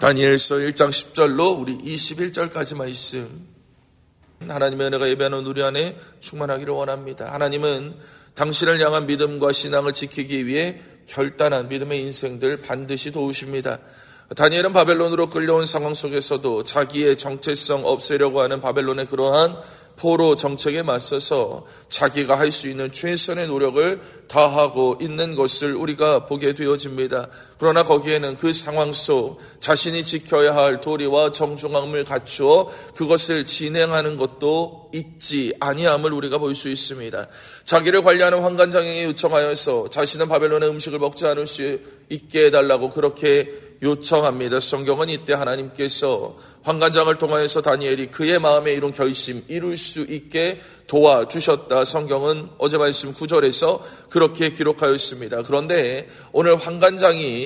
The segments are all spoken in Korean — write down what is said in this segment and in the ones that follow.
다니엘서 1장 10절로 우리 21절까지 말씀, 하나님의 은혜가 예배하는 우리 안에 충만하기를 원합니다. 하나님은 당신을 향한 믿음과 신앙을 지키기 위해 결단한 믿음의 인생들 반드시 도우십니다. 다니엘은 바벨론으로 끌려온 상황 속에서도 자기의 정체성 없애려고 하는 바벨론의 그러한 포로 정책에 맞서서 자기가 할 수 있는 최선의 노력을 다하고 있는 것을 우리가 보게 되어집니다. 그러나 거기에는 그 상황 속 자신이 지켜야 할 도리와 정중함을 갖추어 그것을 진행하는 것도 잊지 아니함을 우리가 볼 수 있습니다. 자기를 관리하는 환관장에게 요청하여서 자신은 바벨론의 음식을 먹지 않을 수 있게 해달라고 그렇게 요청합니다. 성경은 이때 하나님께서 환관장을 통하여서 다니엘이 그의 마음에 이룬 결심 이룰 수 있게 도와주셨다. 성경은 어제 말씀 9절에서 그렇게 기록하였습니다. 그런데 오늘 환관장이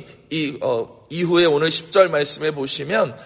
이후에 오늘 10절 말씀에 보시면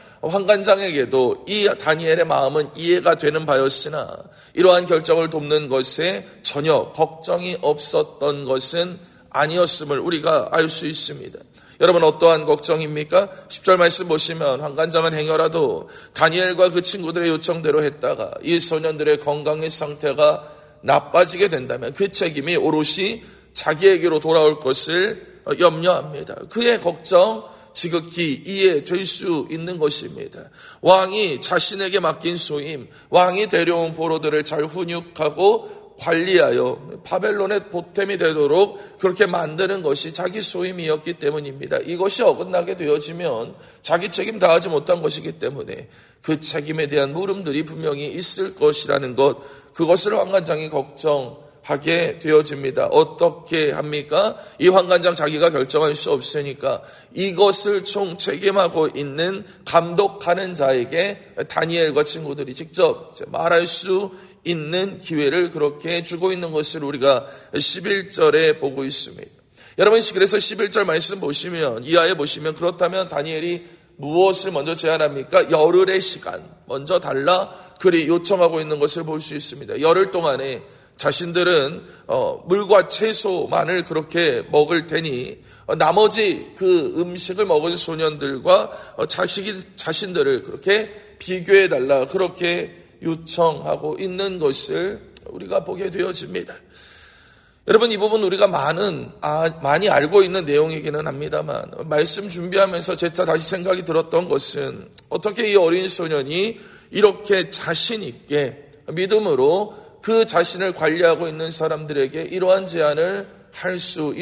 환관장에게도 이 다니엘의 마음은 이해가 되는 바였으나 이러한 결정을 돕는 것에 전혀 걱정이 없었던 것은 아니었음을 우리가 알 수 있습니다. 여러분, 어떠한 걱정입니까? 10절 말씀 보시면 환관장은 행여라도 다니엘과 그 친구들의 요청대로 했다가 이 소년들의 건강의 상태가 나빠지게 된다면 그 책임이 오롯이 자기에게로 돌아올 것을 염려합니다. 그의 걱정 지극히 이해될 수 있는 것입니다. 왕이 자신에게 맡긴 소임, 왕이 데려온 포로들을 잘 훈육하고 관리하여 바벨론의 보탬이 되도록 그렇게 만드는 것이 자기 소임이었기 때문입니다. 이것이 어긋나게 되어지면 자기 책임 다하지 못한 것이기 때문에 그 책임에 대한 물음들이 분명히 있을 것이라는 것, 그것을 환관장이 걱정하게 되어집니다. 어떻게 합니까? 이 환관장 자기가 결정할 수 없으니까 이것을 총 책임하고 있는 감독하는 자에게 다니엘과 친구들이 직접 말할 수 있는 기회를 그렇게 주고 있는 것을 우리가 11절에 보고 있습니다. 여러분, 그래서 11절 말씀 보시면, 이하에 보시면, 그렇다면 다니엘이 무엇을 먼저 제안합니까? 열흘의 시간 먼저 달라 그리 요청하고 있는 것을 볼 수 있습니다. 열흘 동안에 자신들은 물과 채소만을 그렇게 먹을 테니 나머지 그 음식을 먹은 소년들과 자신들을 그렇게 비교해 달라 그렇게 요청하고 있는 것을 우리가 보게 되어집니다. 여러분, 이 부분 우리가 많이 알고 있는 내용이기는 합니다만 말씀 준비하면서 재차 다시 생각이 들었던 것은 어떻게 이 어린 소년이 이렇게 자신 있게 믿음으로 그 자신을 관리하고 있는 사람들에게 이러한 제안을 할 수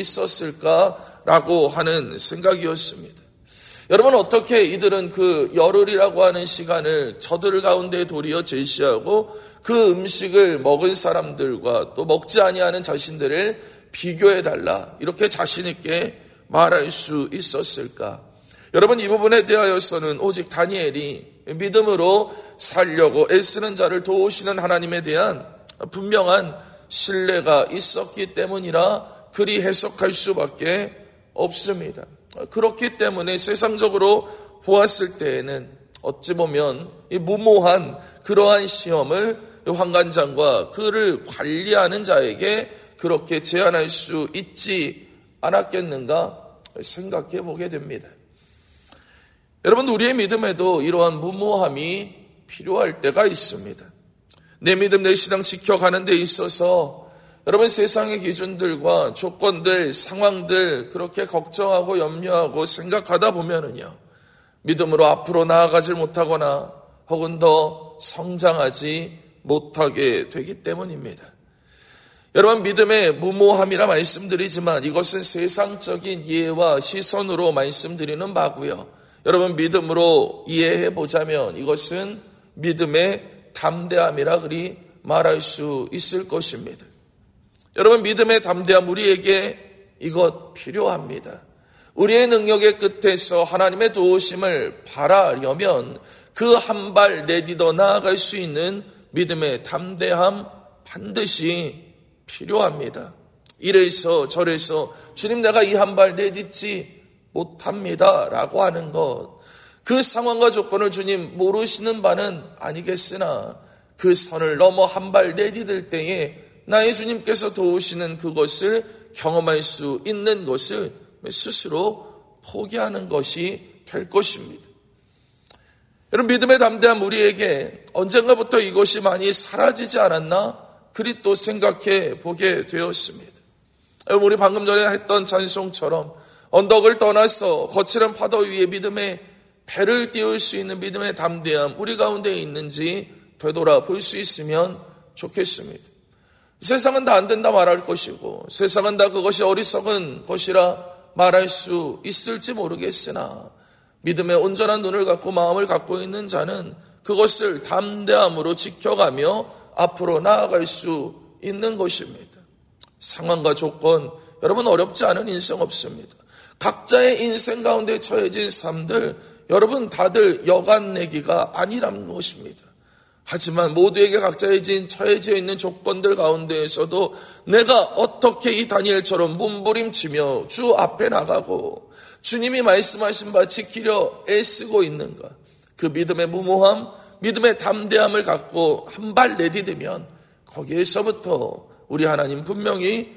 있었을까라고 하는 생각이었습니다. 여러분, 어떻게 이들은 그 열흘이라고 하는 시간을 저들 가운데 도리어 제시하고 그 음식을 먹은 사람들과 또 먹지 아니하는 자신들을 비교해달라 이렇게 자신 있게 말할 수 있었을까? 여러분, 이 부분에 대하여서는 오직 다니엘이 믿음으로 살려고 애쓰는 자를 도우시는 하나님에 대한 분명한 신뢰가 있었기 때문이라 그리 해석할 수밖에 없습니다. 그렇기 때문에 세상적으로 보았을 때에는 어찌 보면 이 무모한 그러한 시험을 환관장과 그를 관리하는 자에게 그렇게 제안할 수 있지 않았겠는가 생각해 보게 됩니다. 여러분, 우리의 믿음에도 이러한 무모함이 필요할 때가 있습니다. 내 믿음, 내 신앙 지켜가는 데 있어서 여러분, 세상의 기준들과 조건들, 상황들 그렇게 걱정하고 염려하고 생각하다 보면은요, 믿음으로 앞으로 나아가질 못하거나 혹은 더 성장하지 못하게 되기 때문입니다. 여러분, 믿음의 무모함이라 말씀드리지만 이것은 세상적인 이해와 시선으로 말씀드리는 바고요. 여러분, 믿음으로 이해해 보자면 이것은 믿음의 담대함이라 그리 말할 수 있을 것입니다. 여러분, 믿음의 담대함, 우리에게 이것 필요합니다. 우리의 능력의 끝에서 하나님의 도우심을 바라려면 그 한 발 내디뎌 나아갈 수 있는 믿음의 담대함 반드시 필요합니다. 이래서 저래서 주님, 내가 이 한 발 내딛지 못합니다 라고 하는 것, 그 상황과 조건을 주님 모르시는 바는 아니겠으나 그 선을 넘어 한 발 내디딜 때에 나의 주님께서 도우시는 그것을 경험할 수 있는 것을 스스로 포기하는 것이 될 것입니다. 여러분, 믿음의 담대함 우리에게 언젠가부터 이것이 많이 사라지지 않았나? 그리 또 생각해 보게 되었습니다. 여러분, 우리 방금 전에 했던 찬송처럼 언덕을 떠나서 거칠은 파도 위에 믿음의 배를 띄울 수 있는 믿음의 담대함 우리 가운데 있는지 되돌아 볼 수 있으면 좋겠습니다. 세상은 다 안 된다 말할 것이고 세상은 다 그것이 어리석은 것이라 말할 수 있을지 모르겠으나 믿음의 온전한 눈을 갖고 마음을 갖고 있는 자는 그것을 담대함으로 지켜가며 앞으로 나아갈 수 있는 것입니다. 상황과 조건, 여러분 어렵지 않은 인생 없습니다. 각자의 인생 가운데 처해진 삶들, 여러분 다들 여간 내기가 아니라는 것입니다. 하지만 모두에게 각자의 처해져 있는 조건들 가운데에서도 내가 어떻게 이 다니엘처럼 몸부림치며 주 앞에 나가고 주님이 말씀하신 바 지키려 애쓰고 있는가? 그 믿음의 무모함, 믿음의 담대함을 갖고 한 발 내디디면 거기에서부터 우리 하나님 분명히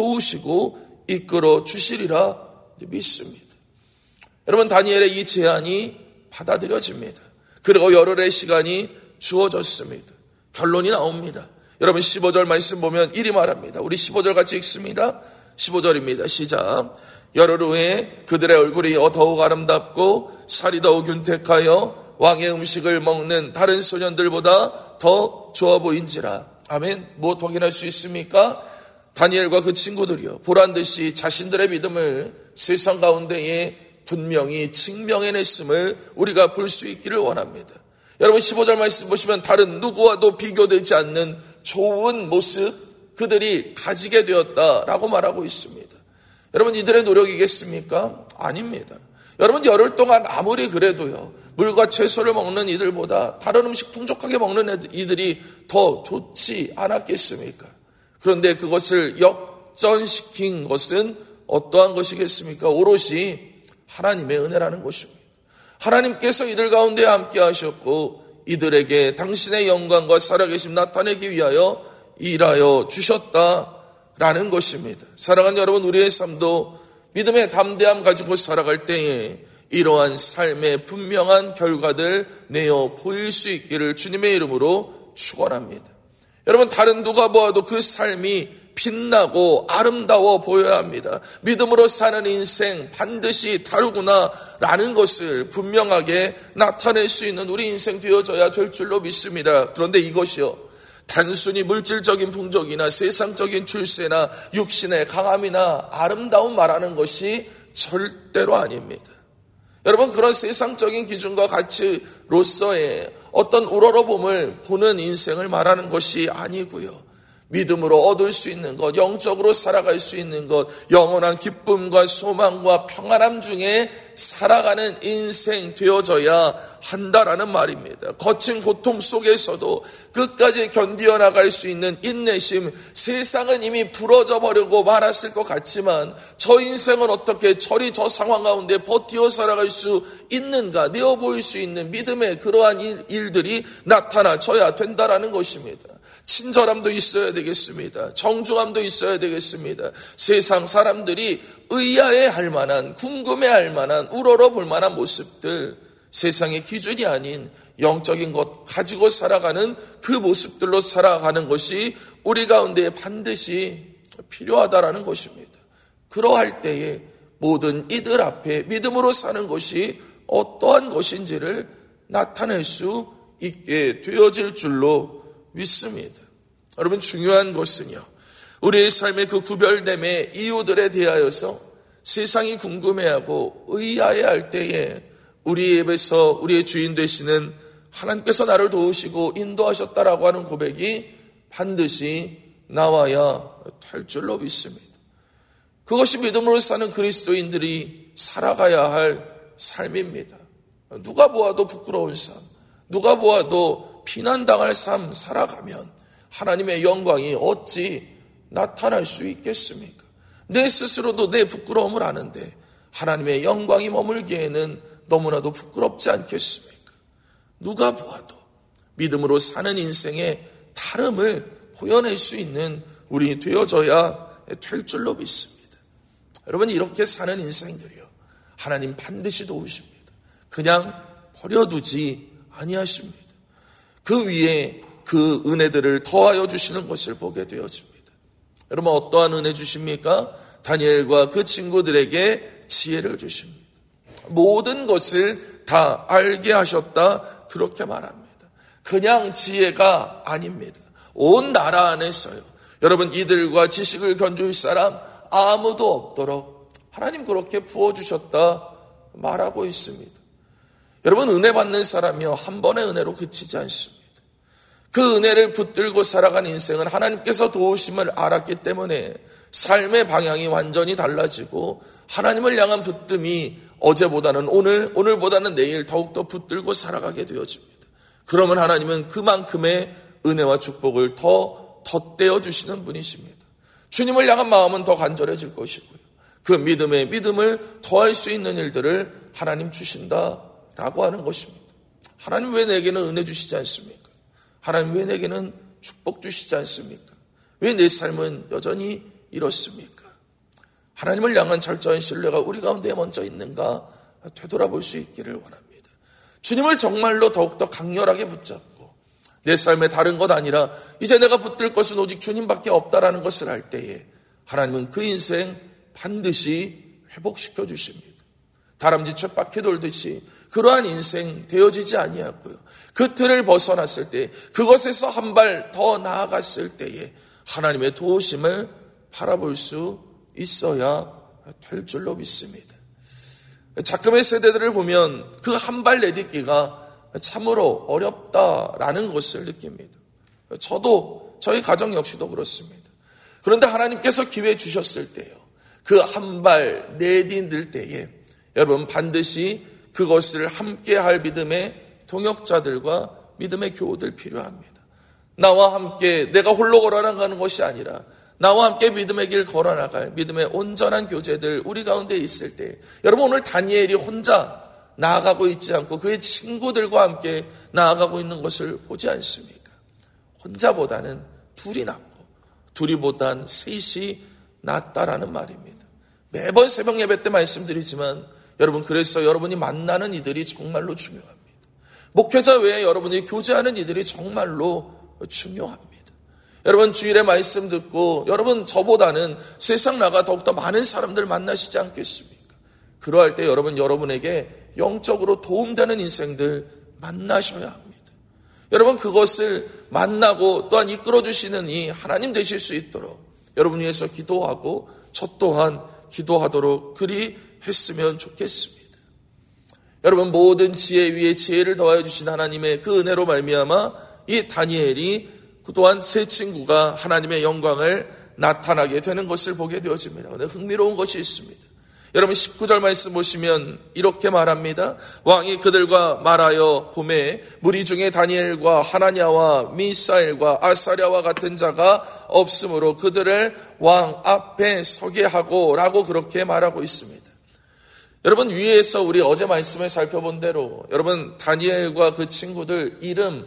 도우시고 이끌어 주시리라 믿습니다. 여러분, 다니엘의 이 제안이 받아들여집니다. 그리고 열흘의 시간이 주어졌습니다. 결론이 나옵니다. 여러분, 15절 말씀 보면 이리 말합니다. 우리 15절 같이 읽습니다. 15절입니다. 시작. 열흘 후에 그들의 얼굴이 더욱 아름답고 살이 더욱 균택하여 왕의 음식을 먹는 다른 소년들보다 더 좋아 보인지라. 아멘. 무엇 확인할 수 있습니까? 다니엘과 그 친구들이요, 보란듯이 자신들의 믿음을 세상 가운데에 분명히 증명해냈음을 우리가 볼 수 있기를 원합니다. 여러분, 15절 말씀 보시면 다른 누구와도 비교되지 않는 좋은 모습 그들이 가지게 되었다라고 말하고 있습니다. 여러분, 이들의 노력이겠습니까? 아닙니다. 여러분, 열흘 동안 아무리 그래도요, 물과 채소를 먹는 이들보다 다른 음식 풍족하게 먹는 이들이 더 좋지 않았겠습니까? 그런데 그것을 역전시킨 것은 어떠한 것이겠습니까? 오롯이 하나님의 은혜라는 것입니다. 하나님께서 이들 가운데 함께 하셨고 이들에게 당신의 영광과 살아계심 나타내기 위하여 일하여 주셨다라는 것입니다. 사랑하는 여러분, 우리의 삶도 믿음의 담대함 가지고 살아갈 때에 이러한 삶의 분명한 결과들 내어 보일 수 있기를 주님의 이름으로 축원합니다. 여러분, 다른 누가 보아도 그 삶이 빛나고 아름다워 보여야 합니다. 믿음으로 사는 인생 반드시 다르구나라는 것을 분명하게 나타낼 수 있는 우리 인생 되어져야 될 줄로 믿습니다. 그런데 이것이요, 단순히 물질적인 풍족이나 세상적인 출세나 육신의 강함이나 아름다움 말하는 것이 절대로 아닙니다. 여러분, 그런 세상적인 기준과 가치로서의 어떤 우러러봄을 보는 인생을 말하는 것이 아니고요, 믿음으로 얻을 수 있는 것, 영적으로 살아갈 수 있는 것, 영원한 기쁨과 소망과 평안함 중에 살아가는 인생 되어져야 한다라는 말입니다. 거친 고통 속에서도 끝까지 견디어 나갈 수 있는 인내심, 세상은 이미 부러져 버리고 말았을 것 같지만 저 인생은 어떻게 저리 저 상황 가운데 버티어 살아갈 수 있는가, 내어 보일 수 있는 믿음의 그러한 일들이 나타나져야 된다라는 것입니다. 친절함도 있어야 되겠습니다. 정중함도 있어야 되겠습니다. 세상 사람들이 의아해할 만한, 궁금해할 만한, 우러러 볼 만한 모습들, 세상의 기준이 아닌 영적인 것 가지고 살아가는 그 모습들로 살아가는 것이 우리 가운데 반드시 필요하다라는 것입니다. 그러할 때에 모든 이들 앞에 믿음으로 사는 것이 어떠한 것인지를 나타낼 수 있게 되어질 줄로 믿습니다. 여러분, 중요한 것은요, 우리의 삶의 그 구별됨의 이유들에 대하여서 세상이 궁금해하고 의아해할 때에 우리 입에서 우리의 주인 되시는 하나님께서 나를 도우시고 인도하셨다라고 하는 고백이 반드시 나와야 될 줄로 믿습니다. 그것이 믿음으로 사는 그리스도인들이 살아가야 할 삶입니다. 누가 보아도 부끄러운 삶, 누가 보아도 비난당할 삶 살아가면 하나님의 영광이 어찌 나타날 수 있겠습니까? 내 스스로도 내 부끄러움을 아는데 하나님의 영광이 머물기에는 너무나도 부끄럽지 않겠습니까? 누가 보아도 믿음으로 사는 인생의 다름을 보여낼 수 있는 우리 되어져야 될 줄로 믿습니다. 여러분, 이렇게 사는 인생들이요, 하나님 반드시 도우십니다. 그냥 버려두지 아니하십니다. 그 위에 그 은혜들을 더하여 주시는 것을 보게 되어집니다. 여러분, 어떠한 은혜 주십니까? 다니엘과 그 친구들에게 지혜를 주십니다. 모든 것을 다 알게 하셨다, 그렇게 말합니다. 그냥 지혜가 아닙니다. 온 나라 안에서요, 여러분, 이들과 지식을 견줄 사람 아무도 없도록 하나님 그렇게 부어주셨다 말하고 있습니다. 여러분, 은혜 받는 사람이요, 한 번의 은혜로 그치지 않습니다. 그 은혜를 붙들고 살아간 인생은 하나님께서 도우심을 알았기 때문에 삶의 방향이 완전히 달라지고 하나님을 향한 붙듦이 어제보다는 오늘, 오늘보다는 내일 더욱더 붙들고 살아가게 되어집니다. 그러면 하나님은 그만큼의 은혜와 축복을 더 덧대어 주시는 분이십니다. 주님을 향한 마음은 더 간절해질 것이고요, 그 믿음에 믿음을 더할 수 있는 일들을 하나님 주신다라고 하는 것입니다. 하나님 왜 내게는 은혜 주시지 않습니까? 하나님 왜 내게는 축복 주시지 않습니까? 왜 내 삶은 여전히 이렇습니까? 하나님을 향한 철저한 신뢰가 우리 가운데 먼저 있는가 되돌아볼 수 있기를 원합니다. 주님을 정말로 더욱더 강렬하게 붙잡고 내 삶에 다른 것 아니라 이제 내가 붙들 것은 오직 주님밖에 없다라는 것을 알 때에 하나님은 그 인생 반드시 회복시켜 주십니다. 다람쥐 쳇바퀴 돌듯이 그러한 인생 되어지지 아니하고요, 그 틀을 벗어났을 때, 그것에서 한 발 더 나아갔을 때에 하나님의 도우심을 바라볼 수 있어야 될 줄로 믿습니다. 작금의 세대들을 보면 그 한 발 내딛기가 참으로 어렵다라는 것을 느낍니다. 저도, 저희 가정 역시도 그렇습니다. 그런데 하나님께서 기회 주셨을 때요, 그 한 발 내딛을 때에 여러분 반드시 그것을 함께 할 믿음의 동역자들과 믿음의 교우들 필요합니다. 나와 함께 내가 홀로 걸어나가는 것이 아니라 나와 함께 믿음의 길 걸어나갈 믿음의 온전한 교제들 우리 가운데 있을 때, 여러분 오늘 다니엘이 혼자 나아가고 있지 않고 그의 친구들과 함께 나아가고 있는 것을 보지 않습니까? 혼자보다는 둘이 낫고 둘이보단 셋이 낫다라는 말입니다. 매번 새벽 예배 때 말씀드리지만 여러분, 그래서 여러분이 만나는 이들이 정말로 중요합니다. 목회자 외에 여러분이 교제하는 이들이 정말로 중요합니다. 여러분, 주일에 말씀 듣고 여러분 저보다는 세상 나가 더욱더 많은 사람들 만나시지 않겠습니까? 그러할 때 여러분에게 영적으로 도움되는 인생들 만나셔야 합니다. 여러분, 그것을 만나고 또한 이끌어주시는 이 하나님 되실 수 있도록 여러분 위해서 기도하고 저 또한 기도하도록 그리 했으면 좋겠습니다. 여러분, 모든 지혜 위에 지혜를 더하여 주신 하나님의 그 은혜로 말미암아 이 다니엘이 또한 세 친구가 하나님의 영광을 나타나게 되는 것을 보게 되어집니다. 그런데 흥미로운 것이 있습니다. 여러분 19절 말씀 보시면 이렇게 말합니다. 왕이 그들과 말하여 보매 무리 중에 다니엘과 하나냐와 미사엘과 아사랴와 같은 자가 없으므로 그들을 왕 앞에 서게 하고 라고 그렇게 말하고 있습니다. 여러분, 위에서 우리 어제 말씀을 살펴본 대로 여러분 다니엘과 그 친구들 이름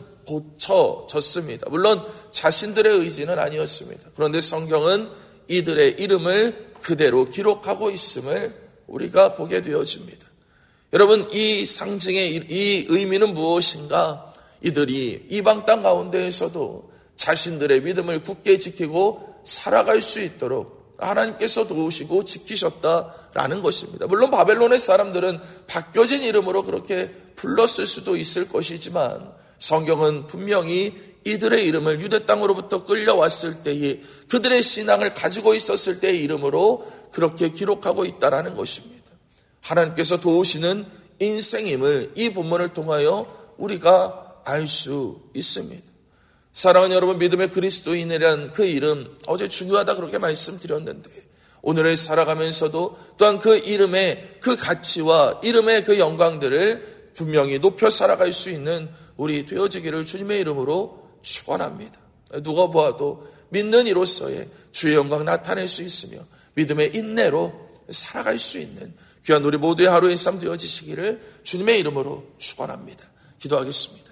고쳐졌습니다. 물론 자신들의 의지는 아니었습니다. 그런데 성경은 이들의 이름을 그대로 기록하고 있음을 우리가 보게 되어집니다. 여러분, 이 상징의 이 의미는 무엇인가? 이들이 이방 땅 가운데에서도 자신들의 믿음을 굳게 지키고 살아갈 수 있도록 하나님께서 도우시고 지키셨다라는 것입니다. 물론 바벨론의 사람들은 바뀌어진 이름으로 그렇게 불렀을 수도 있을 것이지만 성경은 분명히 이들의 이름을 유대 땅으로부터 끌려왔을 때에 그들의 신앙을 가지고 있었을 때의 이름으로 그렇게 기록하고 있다는 것입니다. 하나님께서 도우시는 인생임을 이 본문을 통하여 우리가 알 수 있습니다. 사랑하는 여러분, 믿음의 그리스도인이라는 그 이름 어제 중요하다 그렇게 말씀드렸는데 오늘을 살아가면서도 또한 그 이름의 그 가치와 이름의 그 영광들을 분명히 높여 살아갈 수 있는 우리 되어지기를 주님의 이름으로 축원합니다. 누가 보아도 믿는 이로서의 주의 영광 나타낼 수 있으며 믿음의 인내로 살아갈 수 있는 귀한 우리 모두의 하루의 삶 되어지시기를 주님의 이름으로 축원합니다. 기도하겠습니다.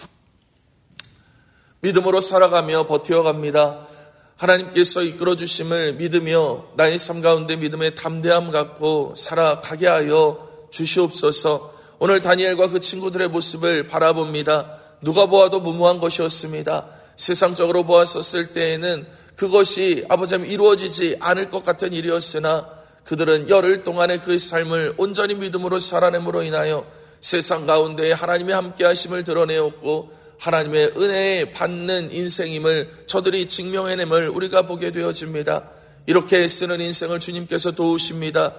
믿음으로 살아가며 버텨갑니다. 하나님께서 이끌어주심을 믿으며 나의 삶 가운데 믿음의 담대함 갖고 살아가게 하여 주시옵소서. 오늘 다니엘과 그 친구들의 모습을 바라봅니다. 누가 보아도 무모한 것이었습니다. 세상적으로 보았었을 때에는 그것이 아버지님 이루어지지 않을 것 같은 일이었으나 그들은 열흘 동안의 그 삶을 온전히 믿음으로 살아냄으로 인하여 세상 가운데 하나님의 함께하심을 드러내었고 하나님의 은혜에 받는 인생임을 저들이 증명해냄을 우리가 보게 되어집니다. 이렇게 쓰는 인생을 주님께서 도우십니다.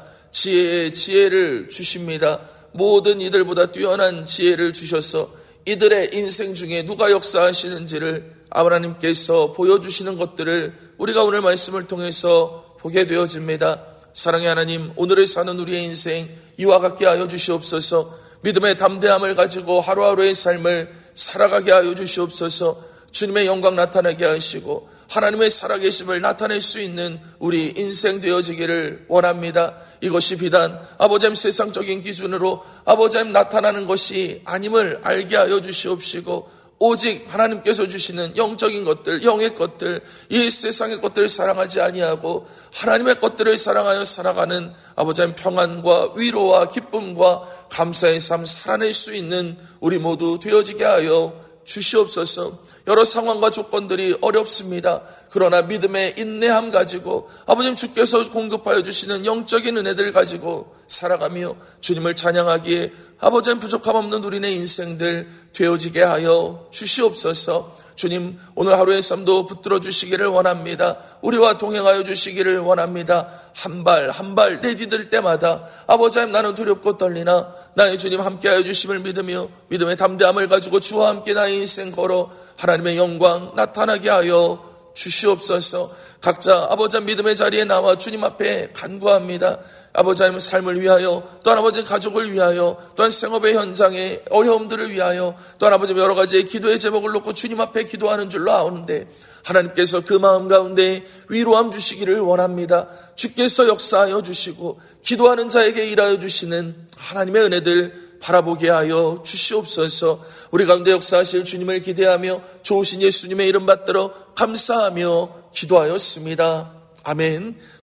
지혜를 주십니다. 모든 이들보다 뛰어난 지혜를 주셔서 이들의 인생 중에 누가 역사하시는지를 하나님께서 보여주시는 것들을 우리가 오늘 말씀을 통해서 보게 되어집니다. 사랑의 하나님, 오늘을 사는 우리의 인생 이와 같게 하여 주시옵소서. 믿음의 담대함을 가지고 하루하루의 삶을 살아가게 하여 주시옵소서. 주님의 영광 나타나게 하시고 하나님의 살아계심을 나타낼 수 있는 우리 인생 되어지기를 원합니다. 이것이 비단 아버지의 세상적인 기준으로 아버지의 나타나는 것이 아님을 알게 하여 주시옵시고 오직 하나님께서 주시는 영적인 것들, 영의 것들, 이 세상의 것들을 사랑하지 아니하고 하나님의 것들을 사랑하여 살아가는 아버지의 평안과 위로와 기쁨과 감사의 삶 살아낼 수 있는 우리 모두 되어지게 하여 주시옵소서. 여러 상황과 조건들이 어렵습니다. 그러나 믿음의 인내함 가지고 아버님 주께서 공급하여 주시는 영적인 은혜들 가지고 살아가며 주님을 찬양하기에 아버지의 부족함 없는 우리네 인생들 되어지게 하여 주시옵소서. 주님, 오늘 하루의 삶도 붙들어 주시기를 원합니다. 우리와 동행하여 주시기를 원합니다. 한 발 내디딜 때마다 아버지 하나님 나는 두렵고 떨리나 나의 주님 함께하여 주심을 믿으며 믿음의 담대함을 가지고 주와 함께 나의 인생 걸어 하나님의 영광 나타나게 하여 주시옵소서. 각자 아버지 믿음의 자리에 나와 주님 앞에 간구합니다. 아버지 하나님의 삶을 위하여, 또한 아버지 가족을 위하여, 또한 생업의 현장의 어려움들을 위하여, 또한 아버지 여러 가지의 기도의 제목을 놓고 주님 앞에 기도하는 줄로 아오는데 하나님께서 그 마음 가운데 위로함 주시기를 원합니다. 주께서 역사하여 주시고 기도하는 자에게 일하여 주시는 하나님의 은혜들 바라보게 하여 주시옵소서. 우리 가운데 역사하실 주님을 기대하며 좋으신 예수님의 이름 받들어 감사하며 기도하였습니다. 아멘.